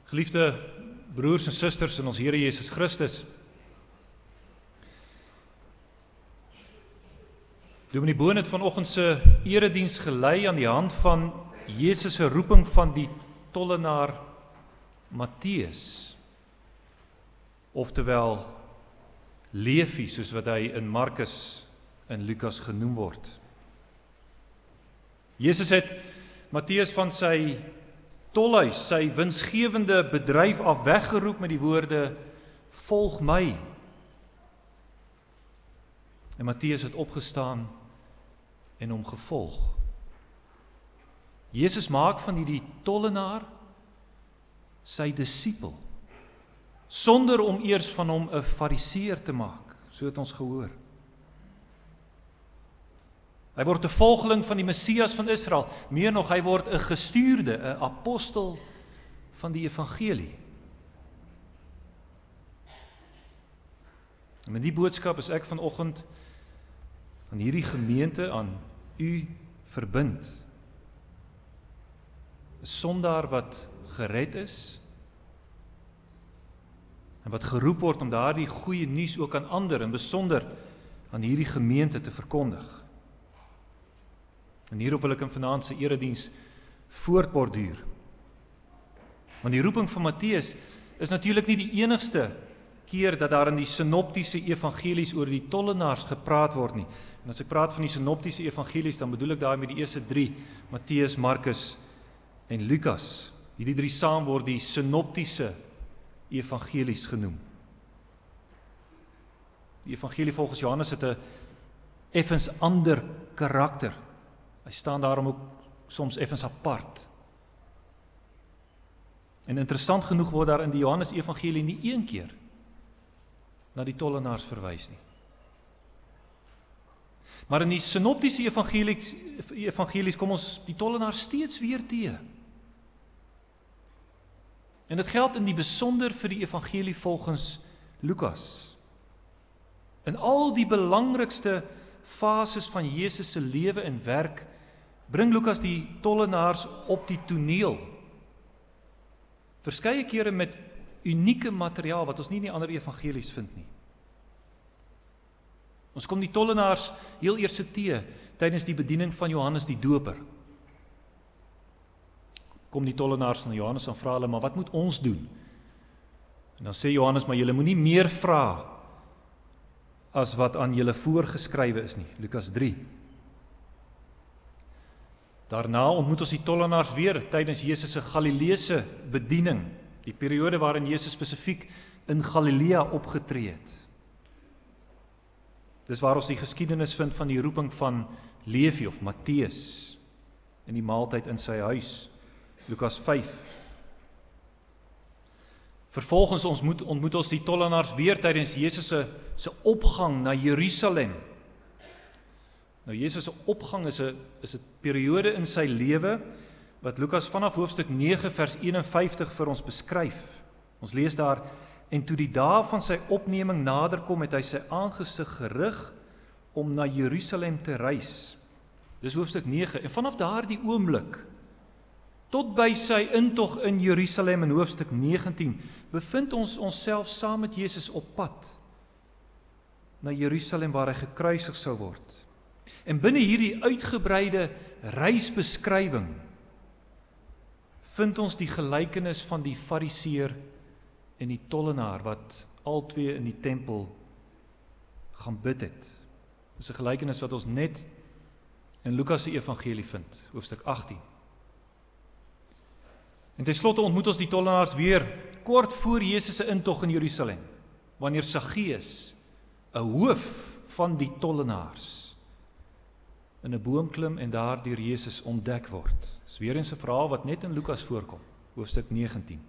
Geliefde broers en susters in ons Here Jesus Christus, Dominee Boon het vanoggend se erediens gelei aan die hand van Jesus se roeping van die tollenaar Matteus, oftewel Levi, soos wat hy in Markus en Lukas genoem word. Jesus het Matteus van sy tolhuis, sy winsgewende bedryf af weggeroep met die woorde, volg my. En Matteus het opgestaan en hom gevolg. Jesus maak van hierdie tollenaar sy disipel, sonder om eers van hom 'n fariseer te maak, so het ons gehoor. Hy word 'n volgeling van die Messias van Israel, meer nog, hy word 'n gestuurde, 'n apostel van die evangelie. En met die boodskap is ek vanoggend aan hierdie gemeente, aan u verbind. 'n Sondaar wat gered is, en wat geroep word om daardie goeie nuus ook aan ander, en besonder aan hierdie gemeente te verkondig. En hierop wil ek in vanaand se erediens voortborduur. Want die roeping van Matteus is natuurlik nie die enigste keer dat daar in die synoptiese evangelies oor die tollenaars gepraat word nie. En as ek praat van die synoptiese evangelies, dan bedoel ek daar met die eerste 3, Matteus, Markus en Lukas. Hierdie 3 saam word die synoptiese evangelies genoem. Die evangelie volgens Johannes het 'n effens ander karakter. Hy staan daarom ook soms effens apart. En interessant genoeg word daar in die Johannes evangelie nie een keer na die tollenaars verwys nie. Maar in die synoptiese evangelies kom ons die tollenaars steeds weer teë. En dit geld in die besonder vir die evangelie volgens Lukas. In al die belangrikste fases van Jesus se lewe en werk bring Lukas die tollenaars op die toneel. Verskeie kere met unieke materiaal wat ons nie in die ander evangelies vind nie. Ons kom die tollenaars heel eers teë tydens die bediening van Johannes die Doper. Kom die tollenaars van Johannes en vra hulle, maar wat moet ons doen? En dan sê Johannes, maar julle moenie meer vra as wat aan julle voorgeskrywe is nie, Lukas 3. Daarna ontmoet ons die tollenaars weer tydens Jesus se Galileese bediening, die periode waarin Jesus spesifiek in Galilea opgetree het. Dis waar ons die geskiedenis vind van die roeping van Levi of Matteus in die maaltyd in sy huis, Lukas 5. Vervolgens ontmoet ons die tollenaars weer tydens Jesus se opgang na Jerusalem. Nou Jesus se opgang is 'n periode in sy lewe wat Lukas vanaf hoofstuk 9 vers 51 vir ons beskryf. Ons lees daar, en toe die dae van sy opneming nader kom, het hy sy aangesig gerig om na Jerusalem te reis. Dis hoofstuk 9, en vanaf daardie oomblik tot by sy intog in Jerusalem in hoofstuk 19 bevind ons onsself saam met Jesus op pad na Jerusalem waar hy gekruisig sou word. En binne hierdie uitgebreide reisbeskrywing vind ons die gelykenis van die fariseer en die tollenaar wat albei in die tempel gaan bid het. Dit is 'n gelykenis wat ons net in Lukas se evangelie vind, hoofstuk 18. En ten slotte ontmoet ons die tollenaars weer kort voor Jesus se intog in Jerusalem, wanneer Saggeus, 'n hoof van die tollenaars, in 'n boom klim en daar deur Jesus ontdek word. Dis weer eens 'n verhaal wat net in Lukas voorkom, hoofstuk 19.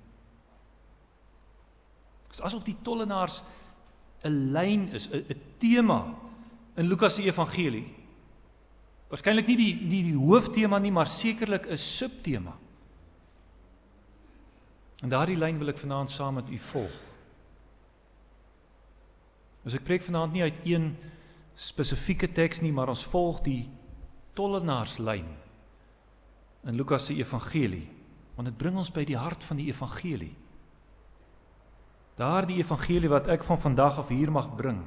Dit is asof die tollenaars 'n lyn is, 'n tema in Lukas se evangelie. Waarskynlik nie die hooftema nie, maar sekerlik 'n subtema. En daardie lyn wil ek vanaand saam met u volg. Dus ek preek vanaand nie uit een spesifieke teks nie, maar ons volg die tollenaarslyn in Lukas se evangelie, want dit bring ons by die hart van die evangelie. Daardie evangelie wat ek van vandag af hier mag bring.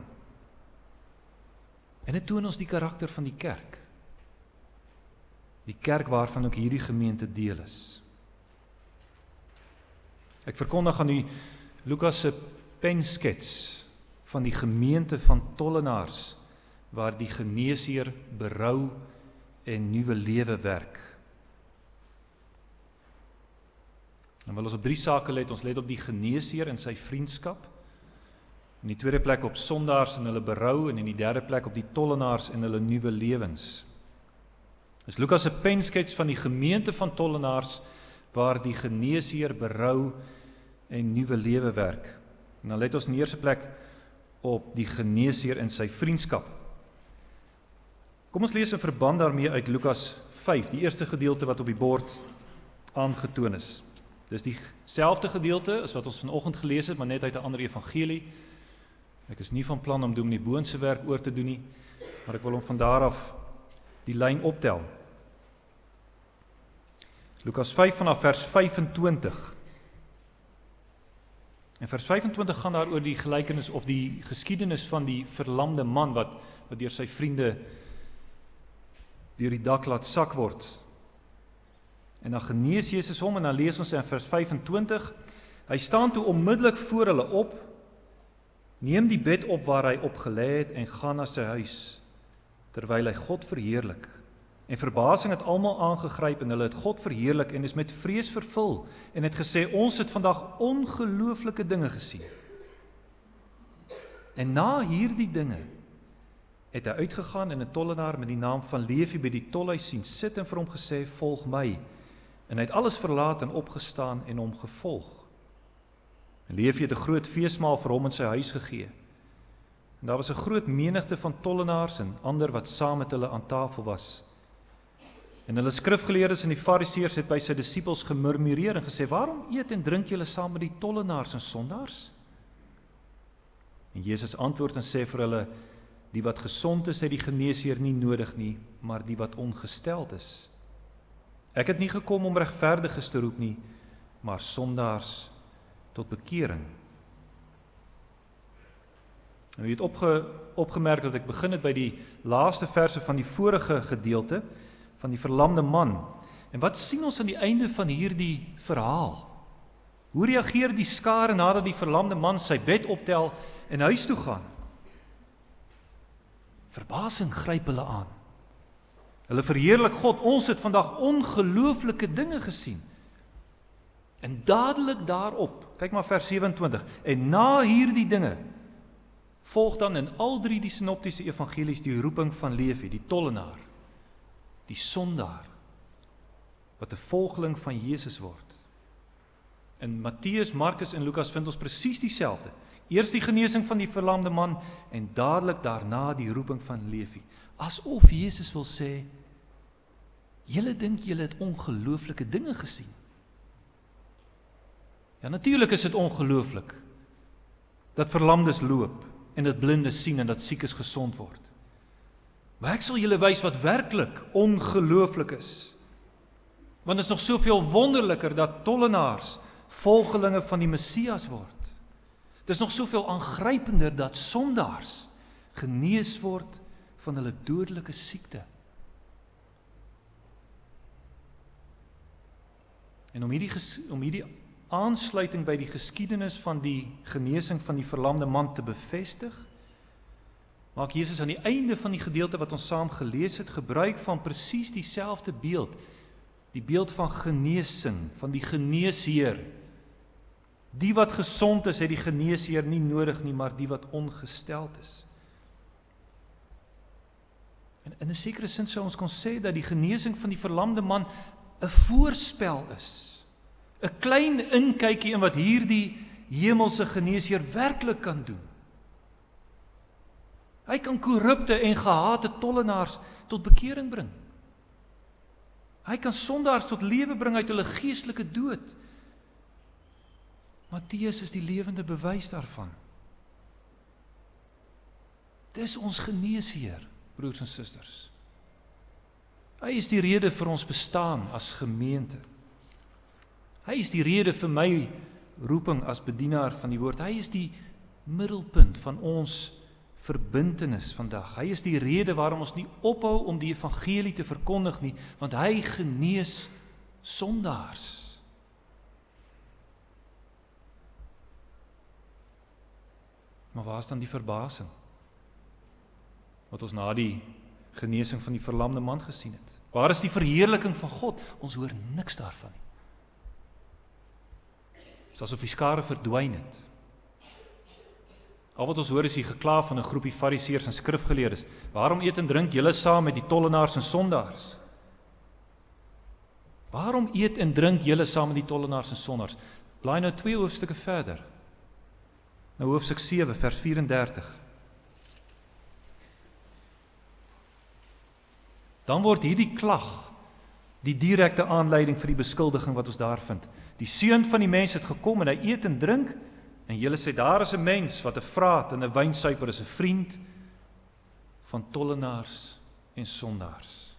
En dit toon ons die karakter van die kerk. Die kerk waarvan ook hierdie gemeente deel is. Ek verkondig aan u Lukas se penskets van die gemeente van tollenaars, waar die geneesheer berou en nuwe lewe werk. En wil ons op 3 sake let, ons let op die geneesheer en sy vriendskap, in die tweede plek op sondaars en hulle berou, en in die derde plek op die tollenaars en hulle nuwe lewens. Dis Lukas se penskets van die gemeente van tollenaars, waar die geneesheer berou en nuwe lewe werk. En dan let ons in die eerste plek op die geneesheer en sy vriendskap. Kom ons lees in verband daarmee uit Lukas 5, die eerste gedeelte wat op die bord aangetoon is. Dis dieselfde gedeelte as wat ons vanoggend gelees het, maar net uit 'n ander evangelie. Ek is nie van plan om Dominee Boon se werk oor te doen nie, maar ek wil hom van daar af die lyn optel. Lukas 5 vanaf vers 25. En vers 25 gaan daar oor die gelykenis of die geskiedenis van die verlamde man wat deur sy vriende deur die dak laat sak word. En dan genees Jesus hom en dan lees ons in vers 25, hy staan toe onmiddellik voor hulle op, neem die bed op waar hy op gelê het en gaan na sy huis, terwyl hy God verheerlik. En verbasing het almal aangegryp en hulle het God verheerlik en is met vrees vervul en het gesê, ons het vandag ongelooflike dinge gesien. En na hierdie dinge het hy uitgegaan en 'n tollenaar met die naam van Levi by die tolhuis sien sit en vir hom gesê, volg my. En hy het alles verlaat en opgestaan en hom gevolg. En Levi het 'n groot feesmaal vir hom in sy huis gegee. En daar was 'n groot menigte van tollenaars en ander wat saam met hulle aan tafel was. En hulle skrifgeleerdes en die fariseërs het by sy disippels gemurmureer en gesê, waarom eet en drink julle saam met die tollenaars en sondaars? En Jesus antwoord en sê vir hulle, die wat gesond is, het die geneesheer nie nodig nie, maar die wat ongesteld is. Ek het nie gekom om regverdiges te roep nie, maar sondaars tot bekering. Nou, jy het opgemerk dat ek begin het by die laaste verse van die vorige gedeelte, van die verlamde man. En wat sien ons aan die einde van hierdie verhaal? Hoe reageer die skare nadat die verlamde man sy bed optel en huis toe gaan? Verbasing gryp hulle aan. Hulle verheerlik God, ons het vandag ongelooflike dinge gesien. En dadelik daarop, kyk maar vers 27, en na hierdie dinge, volg dan in al 3 die sinoptiese evangelies die roeping van Levi, die tollenaar, die sondaar, wat 'n volgeling van Jesus word. In Matteus, Markus en Lukas vind ons presies dieselfde. Eers die genesing van die verlamde man en dadelik daarna die roeping van Levi. Asof Jesus wil sê, julle dink julle het ongelooflike dinge gesien. Ja, natuurlik is dit ongelooflik dat verlamdes loop en dat blindes sien en dat siekes gesond word. Maar ek sal julle wys wat werklik ongelooflik is. Want dit is nog soveel wonderliker dat tollenaars volgelinge van die Messias word. Dit is nog soveel aangrypender dat sondaars genees word van hulle dodelike siekte. En om hierdie aansluiting by die geskiedenis van die genesing van die verlamde man te bevestig, maak Jesus aan die einde van die gedeelte wat ons saam gelees het, gebruik van presies dieselfde beeld, die beeld van genesing, van die geneesheer. Die wat gesond is, het die geneesheer nie nodig nie, maar die wat ongesteld is. En in 'n sekere sin sou ons kon sê dat die genesing van die verlamde man 'n voorspel is. 'n Klein inkykie in wat hierdie hemelse geneesheer werklik kan doen. Hy kan korrupte en gehate tollenaars tot bekering bring. Hy kan sondaars tot lewe bring uit hulle geestelike dood. Matteus is die lewende bewys daarvan. Dis ons geneesheer, broers en susters. Hy is die rede vir ons bestaan as gemeente. Hy is die rede vir my roeping as bedienaar van die woord. Hy is die middelpunt van ons verbintenis vandag. Hy is die rede waarom ons nie ophou om die evangelie te verkondig nie, want hy genees sondaars. Maar waar is dan die verbasing? Wat ons na die genesing van die verlamde man gesien het. Waar is die verheerliking van God? Ons hoor niks daarvan nie. Het is asof die skare verdwyn het. Al wat ons hoor is die gekla van 'n groepie fariseërs en skrifgeleerdes. Waarom eet en drink julle saam met die tollenaars en sondaars? Waarom eet en drink julle saam met die tollenaars en sondaars? Blaai nou 2 hoofstukke verder. Nou hoofstuk 7 vers 34. Dan word hierdie klag die direkte aanleiding vir die beskuldiging wat ons daar vind. Die seun van die mens het gekom en hy eet en drink, en julle sê daar is 'n mens wat 'n vraat en 'n wynsuiper is, 'n vriend van tollenaars en sondaars.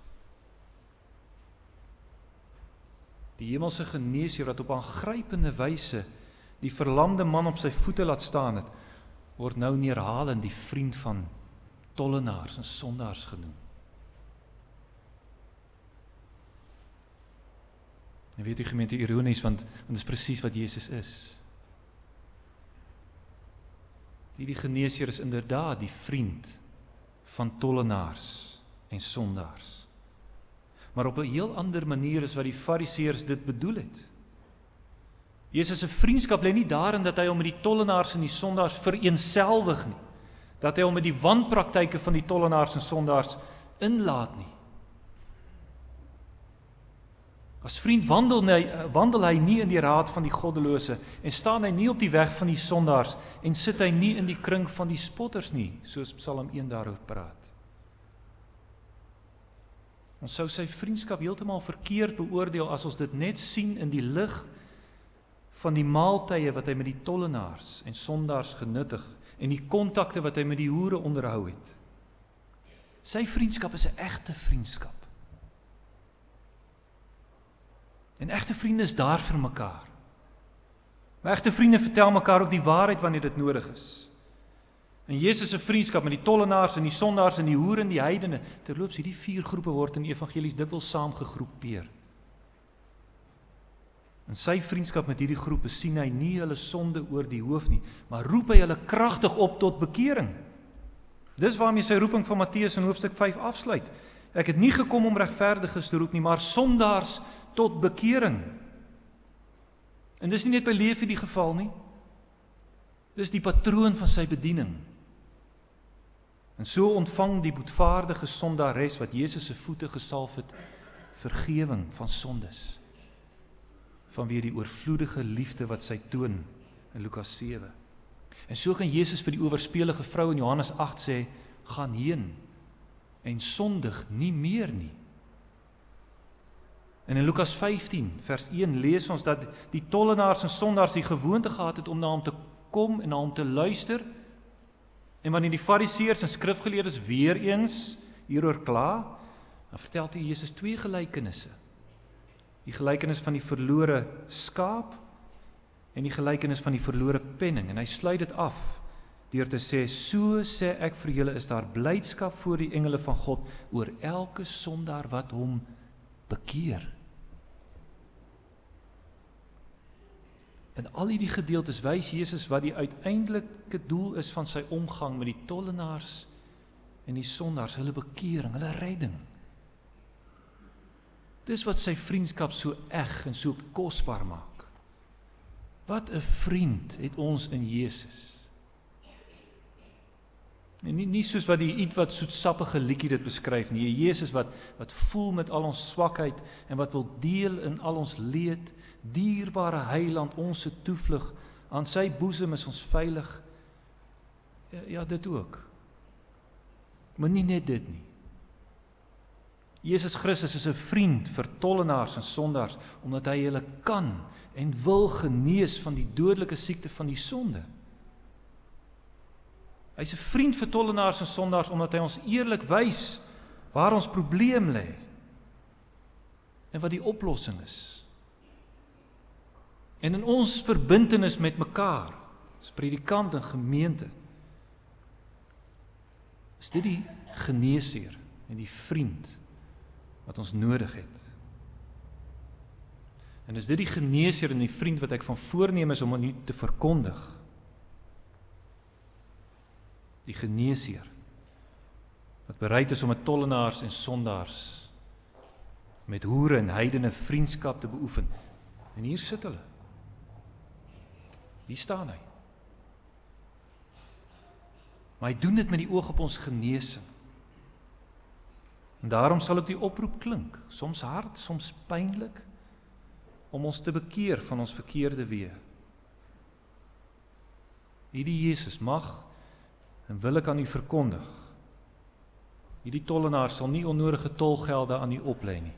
Die hemelse geneesheer wat op aangrypende wyse die verlamde man op sy voete laat staan het, word nou neerhalend die vriend van tollenaars en sondaars genoem. En weet u gemeente, ironies, want dit is presies wat Jesus is. Hierdie geneesheer is inderdaad die vriend van tollenaars en sondaars. Maar op 'n heel ander manier is wat die fariseërs dit bedoel het. Jesus se vriendskap lê nie daarin dat hy hom met die tollenaars en die sondaars vereenselwig nie. Dat hy hom met die wanpraktyke van die tollenaars en sondaars inlaat nie. As vriend wandel hy nie in die raad van die goddelose en staan hy nie op die weg van die sondaars en sit hy nie in die kring van die spotters nie, soos Psalm 1 daaroor praat. Ons sou sy vriendskap heeltemal verkeerd beoordeel as ons dit net sien in die lig van die maaltye wat hy met die tollenaars en sondaars genuttig en die kontakte wat hy met die hoere onderhou het. Sy vriendskap is 'n egte vriendskap. En egte vriende is daar vir mekaar. Maar egte vriende vertel mekaar ook die waarheid wanneer dit nodig is. En Jesus se vriendskap met die tollenaars en die sondaars en die hoere en die heidene, terloops hierdie 4 groepe word in die evangelies dikwels saamgegroepeer. In sy vriendskap met hierdie groepe sien hy nie hulle sonde oor die hoof nie, maar roep hy hulle kragtig op tot bekering. Dis waarmee sy roeping van Matteus in hoofstuk 5 afsluit. Ek het nie gekom om regverdiges te roep nie, maar sondaars tot bekering. En dis nie net by Levi die geval nie. Dis die patroon van sy bediening. En so ontvang die boetvaardige sondares wat Jesus se voete gesalf het, vergewing van sondes. Vanweë die oorvloedige liefde wat sy toon in Lukas 7. En so kan Jesus vir die owerspelige vrou in Johannes 8 sê, gaan heen en sondig nie meer nie. En in Lukas 15 vers 1 lees ons dat die tollenaars en sondaars die gewoonte gehad het om na hom te kom en na hom te luister. En wanneer die fariseërs en skrifgeleerdes weer eens hieroor kla, dan vertel hy Jesus 2 gelykenisse. Die gelykenis van die verlore skaap en die gelykenis van die verlore penning. En hy sluit dit af deur te sê, so sê ek vir julle is daar blydskap voor die engele van God oor elke sondaar wat hom bekeer. In al hierdie gedeeltes wys Jesus wat die uiteindelike doel is van sy omgang met die tollenaars en die sondaars, hulle bekering, hulle redding. Dis wat sy vriendskap so eg en so kosbaar maak. Wat 'n vriend het ons in Jesus. En nie soos wat die iets wat soetsappige liedjie dit beskryf nie. 'n Jesus wat voel met al ons swakheid en wat wil deel in al ons leed, dierbare heiland, ons se toevlug, aan sy boesem is ons veilig. Ja, dit ook. Maar nie net dit nie. Jesus Christus is 'n vriend vir tollenaars en sondaars, omdat hy hulle kan en wil genees van die dodelike siekte van die sonde. Hy is 'n vriend vir tollenaars en sondaars, omdat hy ons eerlik wys waar ons probleem lê en wat die oplossing is. En in ons verbintenis met mekaar, as predikant en gemeente, is dit die geneesheer en die vriend wat ons nodig het. En is dit die geneesheer en die vriend wat ek van voorneem is om aan u te verkondig. Die geneesheer wat bereid is om met tollenaars en sondaars, met hoere en heidene vriendskap te beoefen. En hier sit hulle. Hier staan hy. Maar hy doen dit met die oog op ons genesing. En daarom sal ook die oproep klink, soms hard, soms pynlik, om ons te bekeer van ons verkeerde weë. Hierdie Jesus mag en wil ek aan u verkondig. Hierdie tollenaar sal nie onnodige tolgelde aan u oplê nie.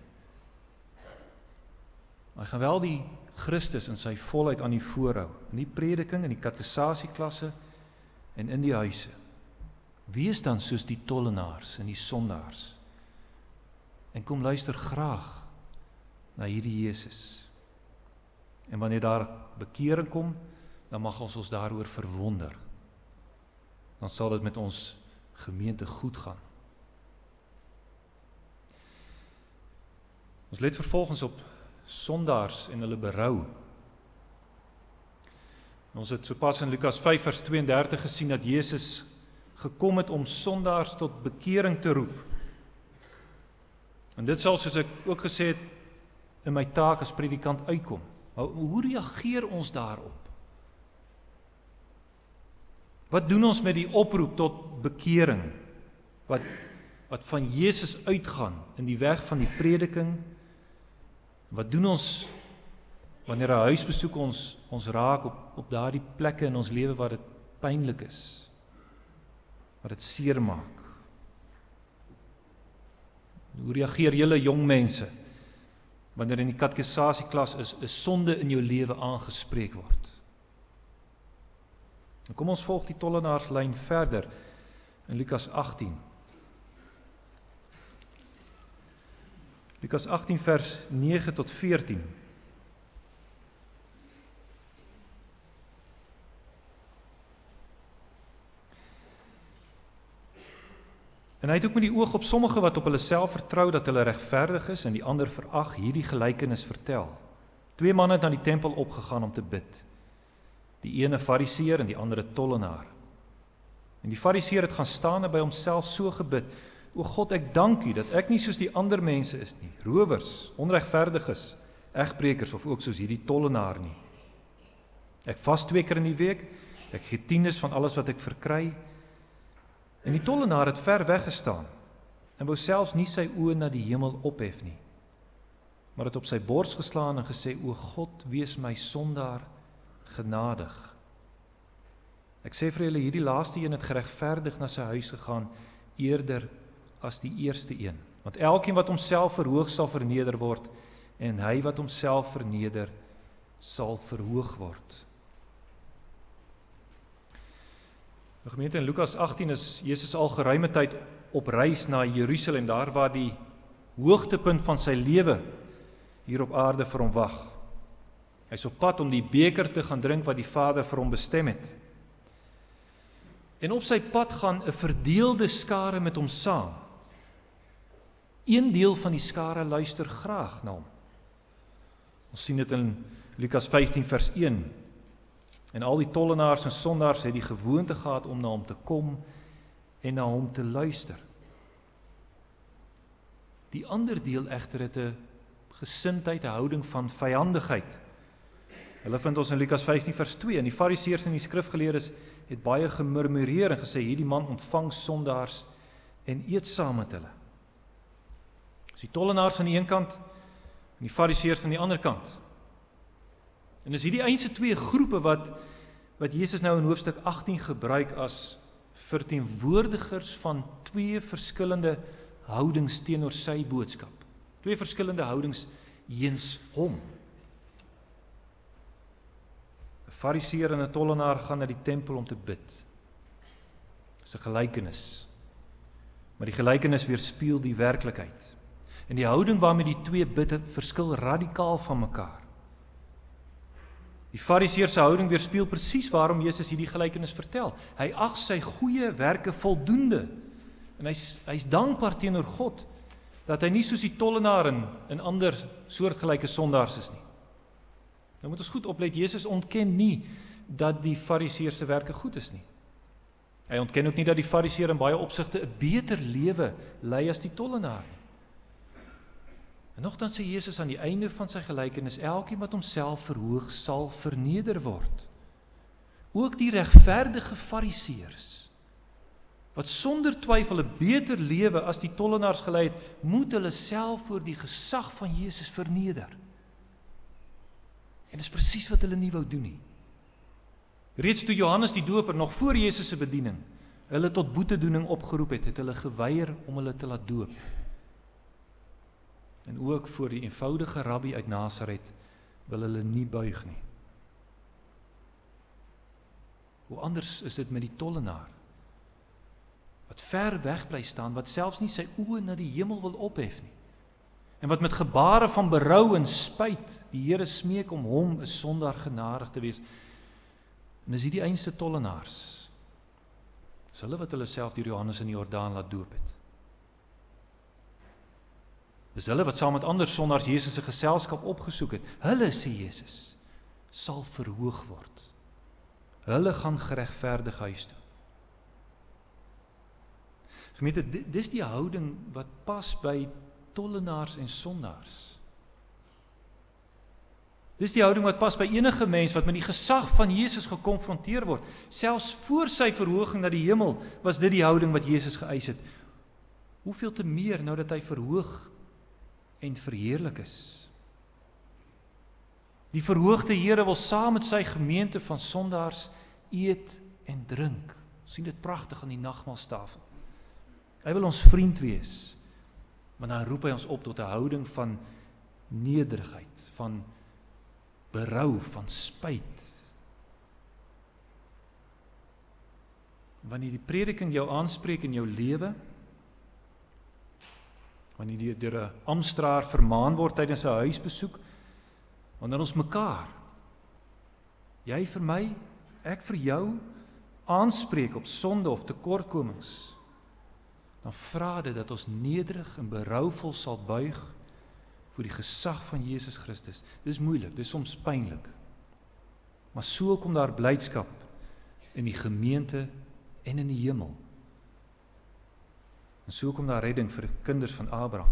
Hy gaan wel die Christus in sy volheid aan u voorhou, in die prediking, in die katekesasieklasse en in die huise. Wees dan soos die tollenaars en die sondaars. En kom luister graag na hierdie Jesus. En wanneer daar bekering kom, dan mag ons daaroor verwonder. Dan sal dit met ons gemeente goed gaan. Ons let vervolgens op sondaars en hulle berou. Ons het sopas in Lukas 5 vers 32 gesien dat Jesus gekom het om sondaars tot bekering te roep. En dit sal, soos ek ook gesê het, in my taak as predikant uitkom. Maar hoe reageer ons daarop? Wat doen ons met die oproep tot bekering, wat van Jesus uitgaan in die weg van die prediking? Wat doen ons wanneer 'n huisbesoek ons raak op daardie plekke in ons lewe waar dit pynlik is, wat dit seer maak? Hoe reageer julle jong mense wanneer in die katekesasieklas 'n sonde in jou lewe aangespreek word? En kom ons volg die tollenaarslyn verder in Lukas 18. Lukas 18 vers 9 tot 14. En hy het ook met die oog op sommige wat op hulle self vertrou dat hulle regverdig is en die ander verag hierdie gelykenis vertel. 2 manne het na die tempel opgegaan om te bid. Die ene fariseer en die ander tollenaar. En die fariseer het gaan staan en by homself so gebid: O God, ek dank u dat ek nie soos die ander mense is nie, rowers, onregverdiges, egbrekers of ook soos hierdie tollenaar nie. Ek vas 2 keer in die week, ek gee 10% van alles wat ek verkry. En die tollenaar het ver weggestaan en wou selfs nie sy oë na die hemel ophef nie, maar het op sy bors geslaan en gesê: O God, wees my sondaar genadig. Ek sê vir julle, hierdie laaste een het geregverdig na sy huis gegaan eerder as die eerste een. Want elkeen wat homself verhoog sal verneder word, en hy wat homself verneder sal verhoog word. Die gemeente in Lukas 18 is Jesus al geruime tyd op reis na Jerusalem, daar waar die hoogtepunt van sy lewe hier op aarde vir hom wag. Hy is op pad om die beker te gaan drink wat die Vader vir hom bestem het. En op sy pad gaan 'n verdeelde skare met hom saam. Een deel van die skare luister graag na hom. Ons sien dit in Lukas 15 vers 1. En al die tollenaars en sondaars het die gewoonte gehad om na hom te kom en na hom te luister. Die ander deel egter het 'n gesindheid, 'n houding van vyandigheid. Hulle vind ons in Lukas 15 vers 2. En die fariseërs en die skrifgeleerdes het baie gemurmureer en gesê: hierdie man ontvang sondaars en eet saam met hulle. Dus die tollenaars aan die een kant en die fariseërs aan die ander kant. En is hierdie eense 2 groepe wat Jesus nou in hoofstuk 18 gebruik as verteenwoordigers van 2 verskillende houdings teenoor sy boodskap. 2 verskillende houdings teenoor hom. 'n Fariseer en 'n tollenaar gaan na die tempel om te bid. Dis 'n gelykenis. Maar die gelykenis weerspieël die werklikheid. En die houding waarmee die 2 bid verskil radikaal van mekaar. Die Fariseër se houding weerspieël presies waarom Jesus hierdie gelykenis vertel. Hy ag sy goeie werke voldoende. En hy's dankbaar teenoor God dat hy nie soos die tollenaar en ander soortgelyke sondaars is nie. Nou moet ons goed oplet, Jesus ontken nie dat die Fariseër se werke goed is nie. Hy ontken ook nie dat die Fariseër in baie opsigte 'n beter lewe lei as die tollenaar nie. En nogtans sê Jesus aan die einde van sy gelykenis, elkeen wat homself verhoog sal verneder word. Ook die regverdige Fariseërs, wat sonder twyfel 'n beter lewe as die tollenaars gelei het, moet hulle self voor die gesag van Jesus verneder. En dis presies wat hulle nie wou doen nie. Reeds toe Johannes die Doper, nog voor Jesus se bediening, hulle tot boetedoening opgeroep het hulle geweier om hulle te laat doop. En ook voor die eenvoudige rabbi uit Nasaret wil hulle nie buig nie. Hoe anders is dit met die tollenaar, wat ver weg bly staan, wat selfs nie sy oë na die hemel wil ophef nie, en wat met gebare van berou en spyt die Here smeek om hom 'n sondaar genadig te wees. En is hier die einste tollenaars, is hulle wat hulle self deur Johannes in die Jordaan laat doop het. Dis hulle wat saam met ander sondaars Jesus se geselskap opgesoek het. Hulle, sê Jesus, sal verhoog word. Hulle gaan geregverdig huis toe. Gemeente, dis die houding wat pas by tollenaars en sondaars. Dis die houding wat pas by enige mens wat met die gesag van Jesus gekonfronteer word. Selfs voor sy verhoging na die hemel was dit die houding wat Jesus geëis het. Hoeveel te meer nou dat hy verhoog en verheerlik is. Die verhoogde Here wil saam met sy gemeente van sondaars eet en drink. Sien dit pragtig aan die nagmaalstafel. Hy wil ons vriend wees, maar dan roep hy ons op tot 'n houding van nederigheid, van berou, van spyt. Wanneer die prediking jou aanspreek in jou lewe, wanneer jy deur 'n amptenaar vermaan word tydens 'n huisbesoek, wanneer ons mekaar, jy vir my, ek vir jou, aanspreek op sonde of tekortkomings, dan vra dit dat ons nederig en berouvol sal buig voor die gesag van Jesus Christus. Dis moeilik, dis soms pynlik. Maar so kom daar blydskap in die gemeente en in die hemel. En so kom daar redding vir die kinders van Abraham.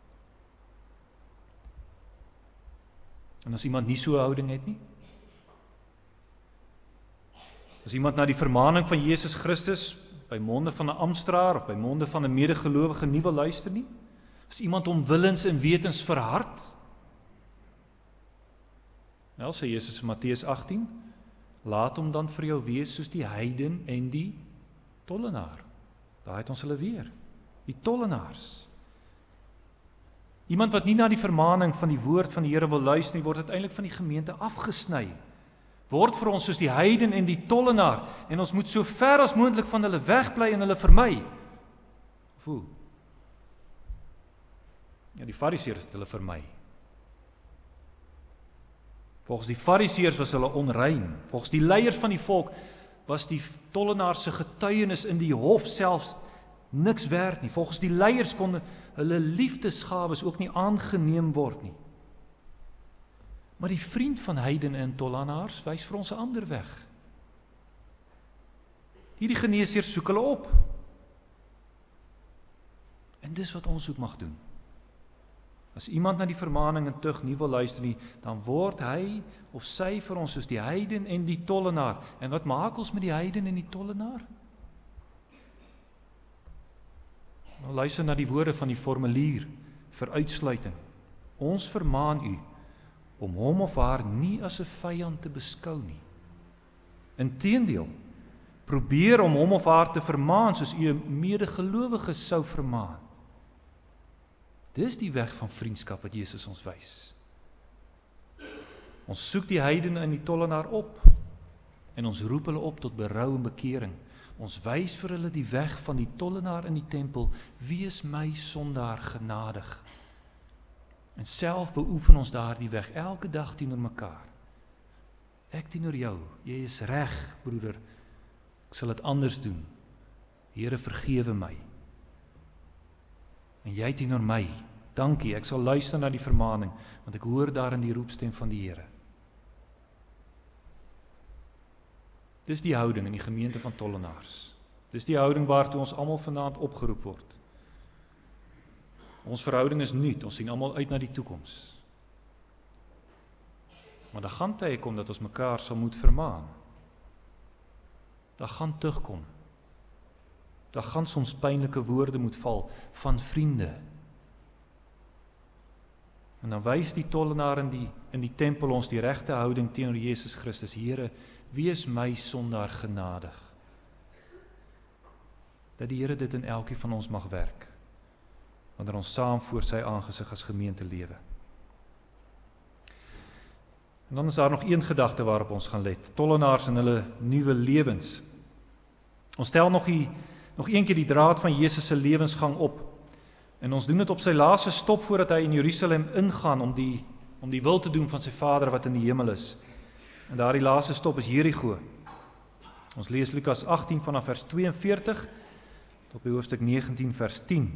En as iemand nie so 'n houding het nie, as iemand na die vermaning van Jesus Christus by monde van 'n amptenaar of by monde van 'n medegelowige nie wil luister nie, as iemand hom willens en wetens verhard, wel, sê Jesus in Matteus 18, laat hom dan vir jou wees soos die heiden en die tollenaar. Daar het ons hulle weer, die tollenaars. Iemand wat nie na die vermaning van die woord van die Here wil luister nie, word uiteindelik van die gemeente afgesny. Word vir ons soos die heiden en die tollenaar, en ons moet so ver as moontlik van hulle wegbly en hulle vermy. Of hoe? Ja, die Fariseërs het hulle vermy. Volgens die Fariseërs was hulle onrein. Volgens die leiers van die volk was die tollenaars se getuienis in die hof selfs niks werd nie. Volgens die leiers kon hulle liefdesgawes ook nie aangeneem word nie. Maar die vriend van heidene en tollenaars wys vir ons 'n ander weg. Hierdie geneesheers soek hulle op. En dis wat ons ook mag doen. As iemand na die vermaning en tug nie wil luister nie, dan word hy of sy vir ons soos die heiden en die tollenaar. En wat maak ons met die heiden en die tollenaar? Nou luister na die woorde van die formulier vir uitsluiting. Ons vermaan u om hom of haar nie as 'n vyand te beskou nie. Inteendeel, probeer om hom of haar te vermaan soos u 'n medegelowige sou vermaan. Dis die weg van vriendskap wat Jesus ons wys. Ons soek die heidene en die tollenaar op en ons roep hulle op tot berou en bekering. Ons wys vir hulle die weg van die tollenaar in die tempel, wees my sondaar genadig. En self beoefen ons daardie weg elke dag teenoor mekaar. Ek teenoor jou, jy is reg, broeder, ek sal dit anders doen. Here, vergewe my. En jy teenoor my, dankie, ek sal luister na die vermaaning, want ek hoor daarin die roepstem van die Here. Dis die houding in die gemeente van tollenaars. Dis die houding waartoe ons almal vanaand opgeroep word. Ons verhouding is nuut, ons sien almal uit na die toekoms. Maar daar gaan tye kom dat ons mekaar sal moet vermaan. Daar gaan terugkom. Daar gaan soms pynlike woorde moet val van vriende. En dan wys die tollenaar in die tempel ons die regte houding teenoor Jesus Christus. Here, wees my sondaar genadig. Dat die Here dit in elkeen van ons mag werk, wanneer ons saam voor sy aangesig as gemeente lewe. En dan is daar nog een gedagte waarop ons gaan let. Tollenaars en hulle nuwe lewens. Ons stel nog een keer die draad van Jesus se lewensgang op. En ons doen dit op sy laaste stop voordat hy in Jerusalem ingaan om die wil te doen van sy Vader wat in die hemel is. En daardie laaste stop is Jerigo. Ons lees Lukas 18 vanaf vers 42 tot by hoofstuk 19 vers 10.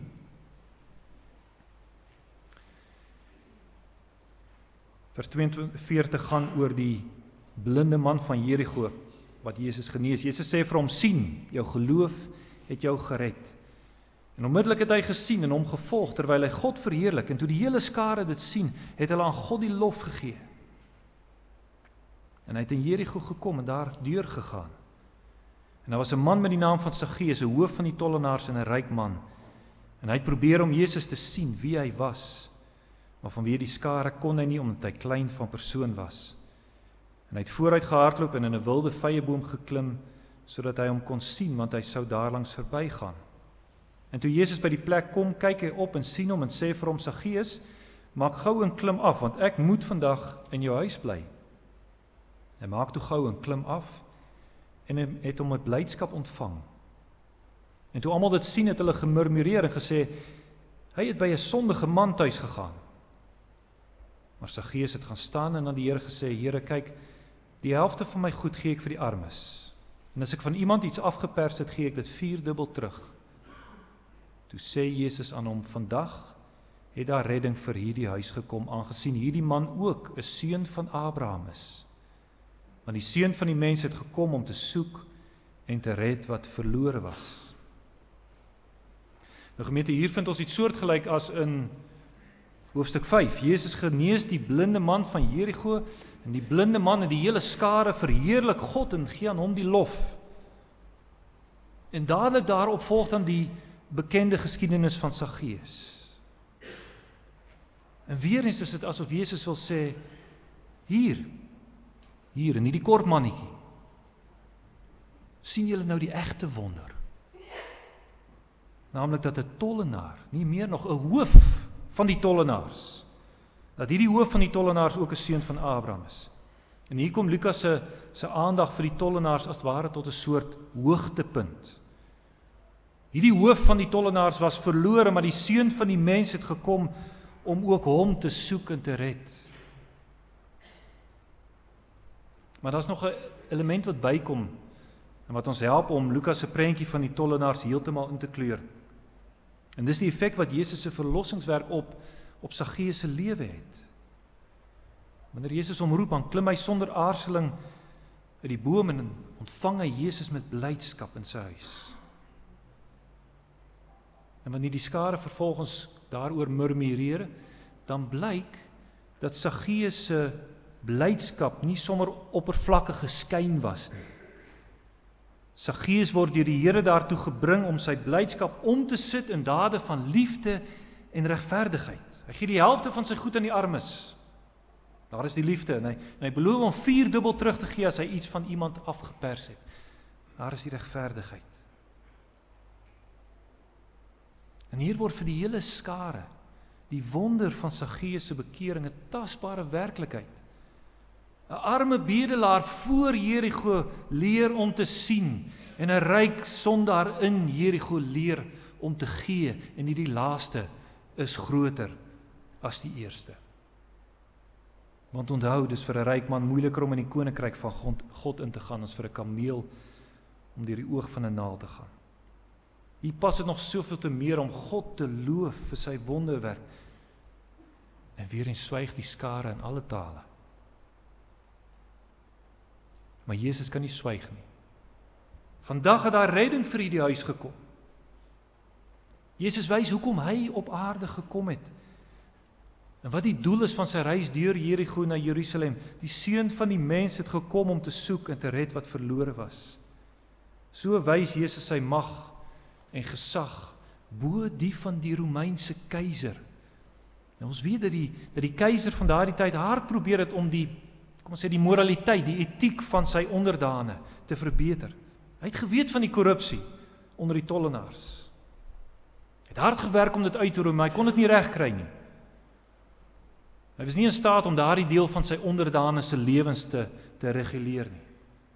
Vers 42 gaan oor die blinde man van Jerigo wat Jesus genees. Jesus sê vir hom, sien, jou geloof het jou gered. En onmiddellik het hy gesien en hom gevolg terwyl hy God verheerlik. En toe die hele skare dit sien, het hulle aan God die lof gegee. En hy het in Jerigo gekom en daar deur gegaan. En daar was 'n man met die naam van Saggeus, 'n hoof van die tollenaars en 'n ryk man. En hy het probeer om Jesus te sien wie hy was. Maar vanweë die skare kon hy nie, omdat hy klein van persoon was. En hy het vooruit gehardloop en in 'n wilde vyeboom geklim, sodat hy hom kon sien, want hy sou daarlangs verbygaan. En toe Jesus by die plek kom, kyk hy op en sien hom en sê vir hom, Saggeus, maak gou en klim af, want ek moet vandag in jou huis bly. Hy maak toe gou en klim af en het hom met blydskap ontvang. En toe almal dit sien, het hulle gemurmureer en gesê, hy het by 'n sondige man tuis gegaan. Maar Saggeus het gaan staan en aan die Here gesê, Here, kyk, die helfte van my goed gee ek vir die armes. En as ek van iemand iets afgepers het, gee ek dit 4-dubbel terug. Toe sê Jesus aan hom, vandag het daar redding vir hierdie huis gekom, aangesien hierdie man ook 'n seun van Abraham is. Want die seun van die mens het gekom om te soek en te red wat verlore was. Nou gemeente, hier vind ons iets soortgelyk as in hoofstuk 5. Jesus genees die blinde man van Jerigo en die blinde man en die hele skare verheerlik God en gee aan hom die lof. En dadelik daarop volg dan die bekende geskiedenis van Saggeus. En weer eens is dit asof Jesus wil sê, hier in hierdie kort mannetjie, sien julle nou die egte wonder. Naamlik dat 'n tollenaar, nie meer nog 'n hoof van die tollenaars, dat hierdie hoof van die tollenaars ook 'n seun van Abraham is. En hier kom Lukas se aandag vir die tollenaars as ware tot 'n soort hoogtepunt. Hierdie hoof van die tollenaars was verlore, maar die seun van die mens het gekom om ook hom te soek en te red. Maar daar's nog 'n element wat bykom en wat ons help om Lukas se prentjie van die tollenaars heeltemal in te kleur. En dis die effek wat Jesus se verlossingswerk op Saggeus se lewe het. Wanneer Jesus hom roep, dan klim hy sonder aarzeling uit die boom en ontvang hy Jesus met blydskap in sy huis. En wanneer die skare vervolgens daaroor murmureer, dan blyk dat Saggeus se blydskap nie sommer oppervlakkige skyn was nie. Saggeus word deur die Here daartoe gebring om sy blydskap om te sit in dade van liefde en regverdigheid. Hy gee die helfte van sy goed aan die armes. Daar is die liefde en hy beloof om 4-dubbel terug te gee as hy iets van iemand afgepers het. Daar is die regverdigheid. En hier word vir die hele skare die wonder van Saggeus se bekering 'n tasbare werklikheid. 'n Arme bedelaar voor Jerigo leer om te sien en 'n ryk sondaar in Jerigo leer om te gee en hierdie laaste is groter as die eerste. Want onthou, dis vir 'n ryk man moeiliker om in die koninkryk van God in te gaan as vir 'n kameel om deur die oog van 'n naald te gaan. Hier pas dit nog soveel te meer om God te loof vir sy wonderwerk. En weer eens swyg die skare in alle tale. Maar Jesus kan nie swyg nie. Vandag het daar redding vir hierdie huis gekom. Jesus wys hoekom hy op aarde gekom het. En wat die doel is van sy reis deur Jerigo na Jerusalem. Die Seun van die mens het gekom om te soek en te red wat verlore was. So wys Jesus sy mag en gesag bo die van die Romeinse keiser. En ons weet dat die keiser van daardie tyd hard probeer het om die moraliteit, die etiek van sy onderdane te verbeter. Hy het geweet van die korrupsie onder die tollenaars. Hy het hard gewerk om dit uit te roei, maar hy kon dit nie regkry nie. Hy was nie in staat om daardie deel van sy onderdane se lewens te reguleer nie.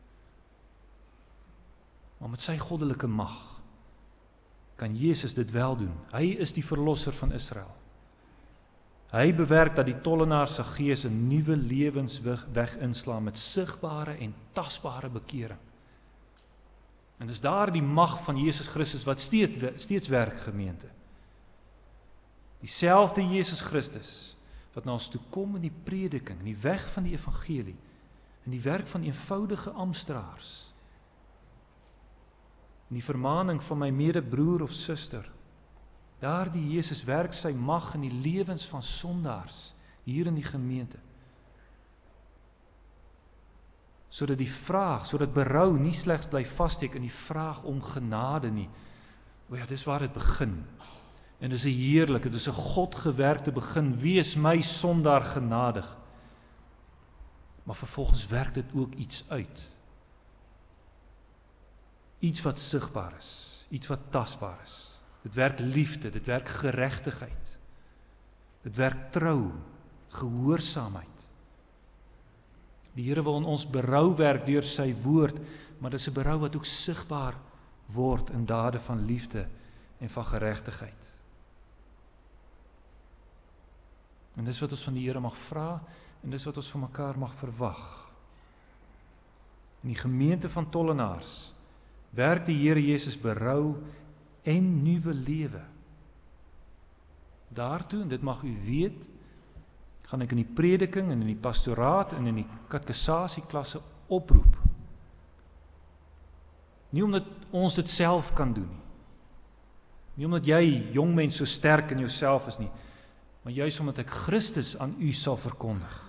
Maar met sy goddelike mag kan Jesus dit wel doen. Hy is die verlosser van Israel. Hy bewerk dat die tollenaar se gees 'n nuwe lewensweg inslaan met sigbare en tasbare bekering. En dis daar die mag van Jesus Christus wat steeds werk, gemeente. Dieselfde Jesus Christus wat na ons toe kom in die prediking, in die weg van die evangelie, in die werk van eenvoudige amptenaars, in die vermaning van my medebroer of suster. Daar die Jesus werk sy mag in die lewens van sondaars hier in die gemeente. Sodat die vraag, sodat berou nie slegs bly vassteek in die vraag om genade nie. O ja, dis waar dit begin. En dis 'n heerlike, dis 'n Godgewerkte begin. Wees my sondaar genadig. Maar vervolgens werk dit ook iets uit. Iets wat sigbaar is, iets wat tasbaar is. Dit werk liefde, dit werk geregtigheid. Dit werk trou, gehoorsaamheid. Die Here wil in ons berou werk deur sy woord, maar dis 'n berou wat ook sigbaar word in dade van liefde en van geregtigheid. En dis wat ons van die Here mag vra, en dis wat ons van mekaar mag verwag. In die gemeente van tollenaars werk die Here Jesus berou en nuwe lewe. Daartoe, en dit mag u weet, gaan ek in die prediking en in die pastoraat en in die katekesasieklasse oproep. Nie omdat ons dit self kan doen nie. Nie omdat jy, jong mens, so sterk in jouself is nie, maar juist omdat ek Christus aan u sal verkondig.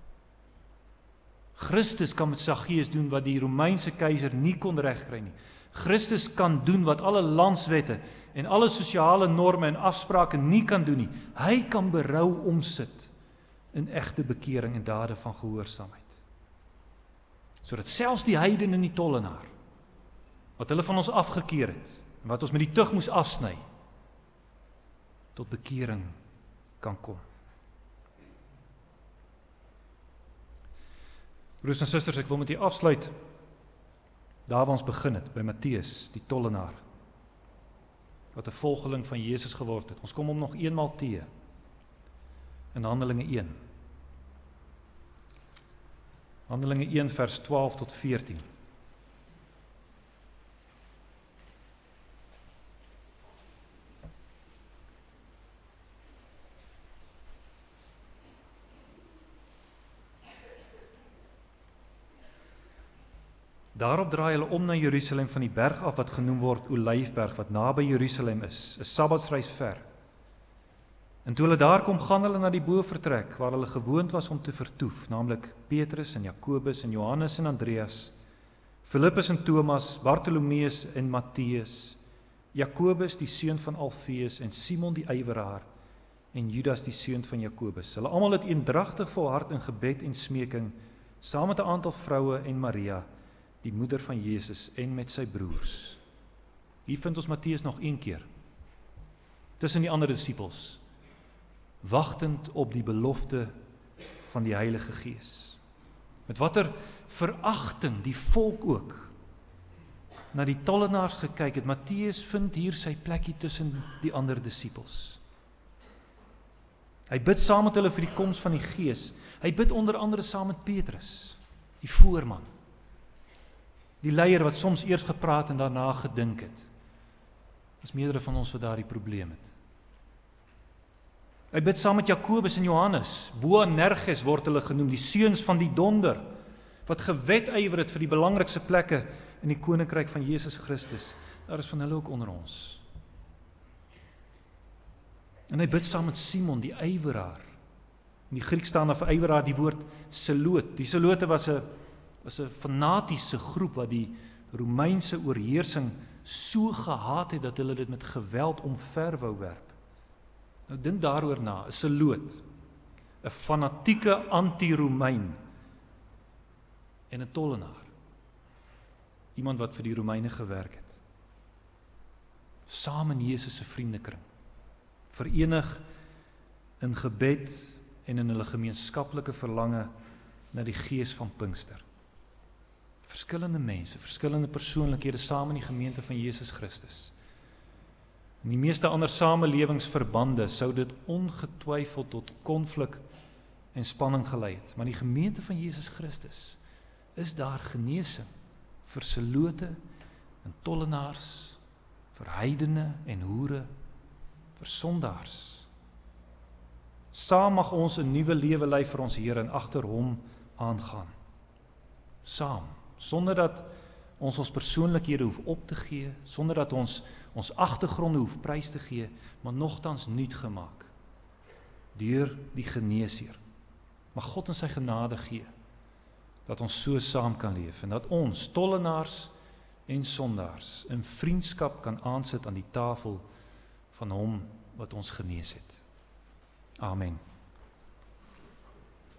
Christus kan met Saggeus doen wat die Romeinse keiser nie kon regkry nie. Christus kan doen wat alle landswette en alle sosiale norme en afsprake nie kan doen nie. Hy kan berou omsit in egte bekering en dade van gehoorsaamheid. Sodat selfs die heiden en die tollenaar, wat hulle van ons afgekeer het, en wat ons met die tug moes afsny, tot bekering kan kom. Broers en susters, ek wil met u afsluit daar waar ons begin het, by Matteus, die tollenaar, wat 'n volgeling van Jesus geword het. Ons kom hom nog eenmaal teë in Handelinge 1. Handelinge 1 vers 12 tot 14. Daarop draai hulle om na Jerusalem van die berg af wat genoem word Olyfberg, wat naby Jerusalem is, 'n Sabbatsreis ver. En toe hulle daar kom, gaan hulle na die bovertrek waar hulle gewoond was om te vertoef, naamlik Petrus en Jakobus en Johannes en Andreas, Filippus en Thomas, Bartolomeus en Matteus, Jakobus die seun van Alfeus en Simon die ywerhaar en Judas die seun van Jakobus. Hulle almal het eendragtig volhard in gebed en smeking, saam met 'n aantal vroue en Maria, die moeder van Jesus, en met sy broers. Hier vind ons Matteus nog een keer, tussen die ander disippels, wagtend op die belofte van die Heilige Gees. Met watter veragting die volk ook na die tollenaars gekyk het. Matteus vind hier sy plekkie tussen die ander disippels. Hy bid saam met hulle vir die koms van die Gees. Hy bid onder andere saam met Petrus, die voorman, die leier wat soms eers gepraat en daarna gedink het. Dis meerdere van ons wat daardie probleem het. Hy bid saam met Jakobus en Johannes, Boanerges word hulle genoem, die seuns van die donder, wat gewedywer het vir die belangrikste plekke in die koninkryk van Jesus Christus. Daar is van hulle ook onder ons. En hy bid saam met Simon, die ywerhaar. In die Grieks staan daar vir ywerhaar die woord seloot. Die selote was 'n fanatiese groep wat die Romeinse oorheersing so gehaat het dat hulle dit met geweld omver wou werp. Nou dink daaroor na, 'n seloot, 'n fanatieke anti-Romein en 'n tollenaar. Iemand wat vir die Romeine gewerk het. Saam in Jesus se vriendekring. Verenig in gebed en in hulle gemeenskaplike verlange na die gees van Pinkster. Verskillende mense, verskillende persoonlikhede saam in die gemeente van Jesus Christus. In die meeste ander samelewingsverbande sou dit ongetwyfeld tot konflik en spanning gelei het. Maar in die gemeente van Jesus Christus is daar genesing vir selote en tollenaars, vir heidene en hoere, vir sondaars. Saam mag ons 'n nuwe lewe lei vir ons Here en agter hom aangaan. Saam, sonder dat ons persoonlikhede hoef op te gee, sonder dat ons agtergronde hoef prys te gee, maar nogtans nuut gemaak deur die Geneesheer. Mag God in sy genade gee dat ons so saam kan leef en dat ons tollenaars en sondaars in vriendskap kan aansit aan die tafel van hom wat ons genees het. Amen.